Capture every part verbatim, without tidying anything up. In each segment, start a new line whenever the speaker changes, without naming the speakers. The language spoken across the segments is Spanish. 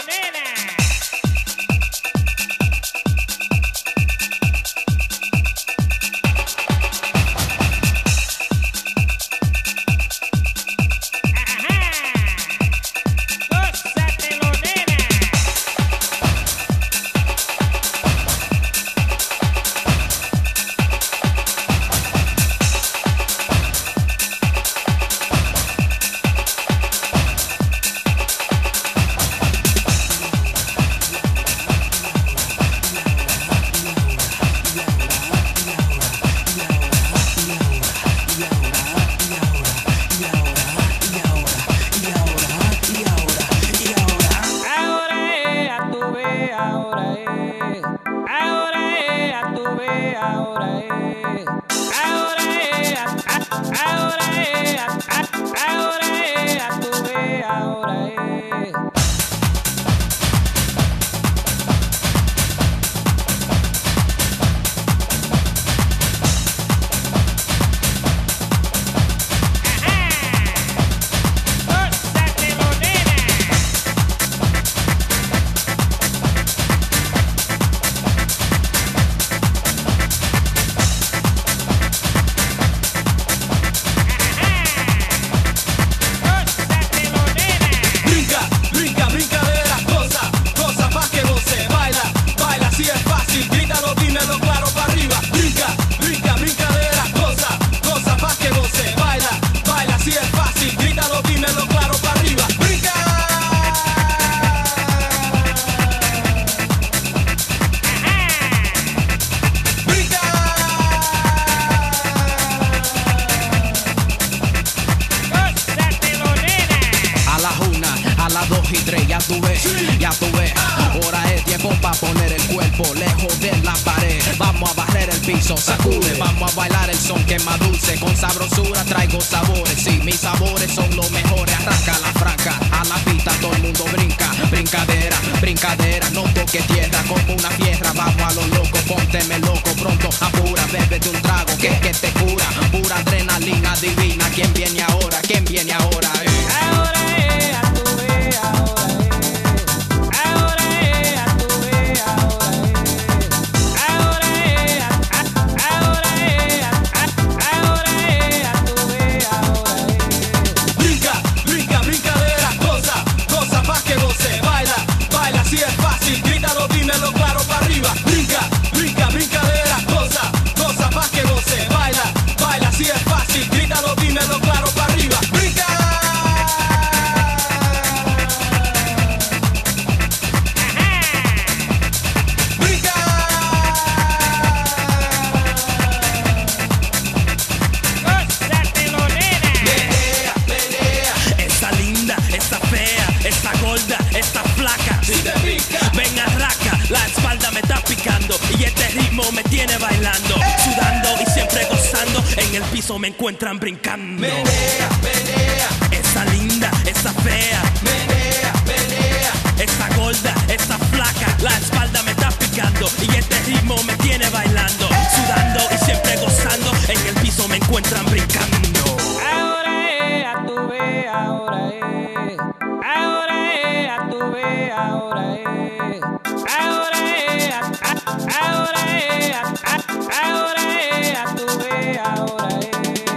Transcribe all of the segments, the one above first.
Me encuentran brincando.
Menea, menea.
Esa linda, esa fea.
Menea, menea.
Esa gorda, esa flaca. La espalda me está picando y este ritmo me tiene bailando, sudando y siempre gozando. En el piso me encuentran brincando.
Ahora es, a tu vez, ahora es. Ahora es, a tu vez, ahora es. Ahora es, a, a, ahora es, a, a, ahora es, a tu vez, ahora es.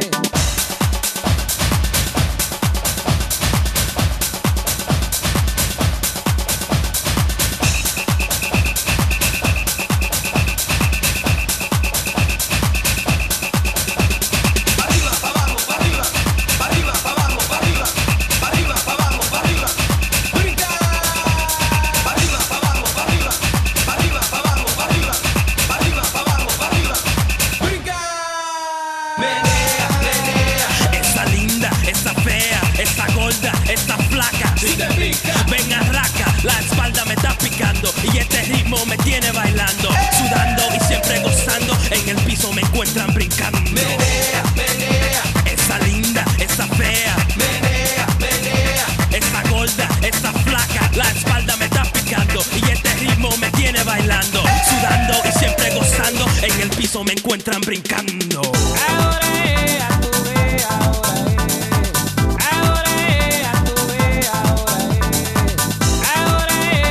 Ven arraca, la espalda me está picando y este ritmo me tiene bailando, sudando y siempre gozando. En el piso me encuentran brincando.
Menea, menea.
Esa linda, esa fea.
Menea, menea.
Esa gorda, esa flaca. La espalda me está picando y este ritmo me tiene bailando, sudando y siempre gozando. En el piso me encuentran brincando.
Ahora es, a tu vez, ahora es. Ahora es, a tu vez, ahora es. Ahora es.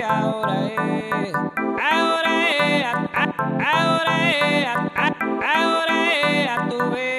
ahora es, ahora es, ahora es, ahora es, tú ves.